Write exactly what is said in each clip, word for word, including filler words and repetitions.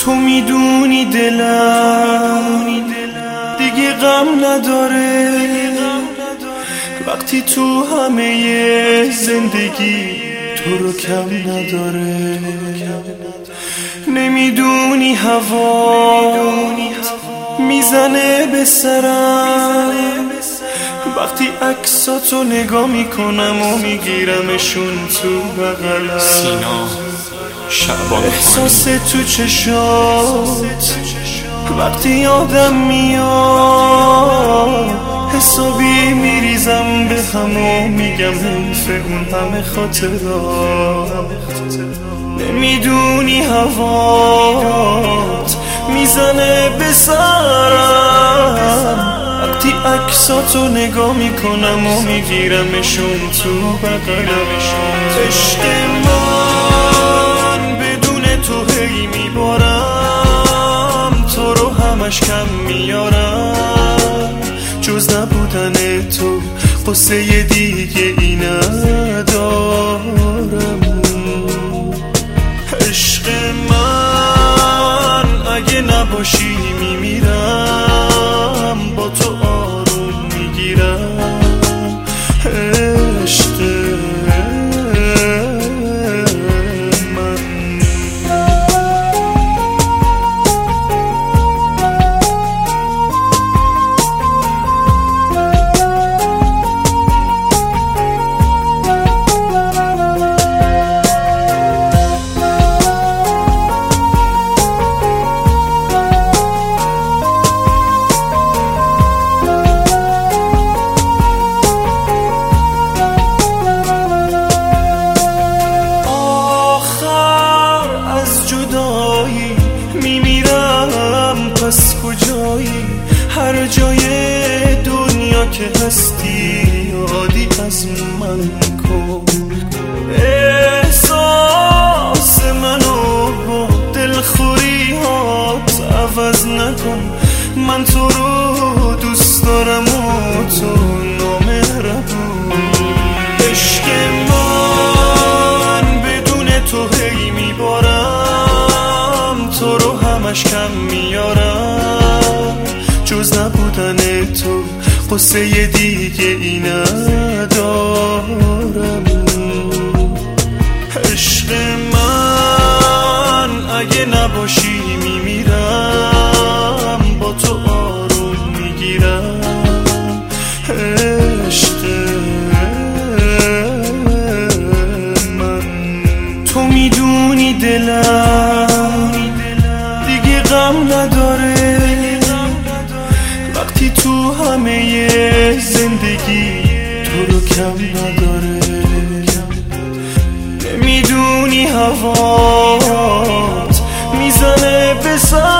تو میدونی دلم دیگه غم نداره وقتی تو همه زندگی تو رو کم نداره. نمیدونی هوا میزنه به سرم وقتی عکساتو نگاه میکنم و میگیرمشون تو بغلم. سینا شعبان احساس تو چشات وقتی آدم میاد حسابی میریزم به هم و میگم حیف اون همه خاطرات. نمیدونی هوات میزنه به سرم وقتی عکساتو نگاه میکنم و میگیرمشون تو بغلمشون. عشق من بدون تو هی میبارم تو رو همش کم میارم جز نبودن تو قصه دیگه ای ندارم. عشق من اگه نباشی میمیرم با تو آروم میگیرم. عشق پس کجایی هر جای دنیا که هستی یادی از من کن. احساس منو با دلخوریات عوض نکن من تو رو دوست دارم و تو نامهربون. عشق من بدون تو هی میبارم تو رو همش کم میارم جز نبودن تو قصه دیگه ای ندارم. عشق من اگه نباشی میمیرم با تو آروم میگیرم. عشق من تو میدونی دلم دیگه غم نداره وقتی تو همه زندگی تو رو کم نداره. نمیدونی هوات میزنه به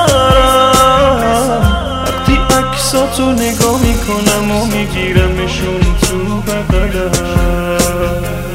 سرم وقتی عکساتو نگاه میکنم و میگیرمشون تو بغلم.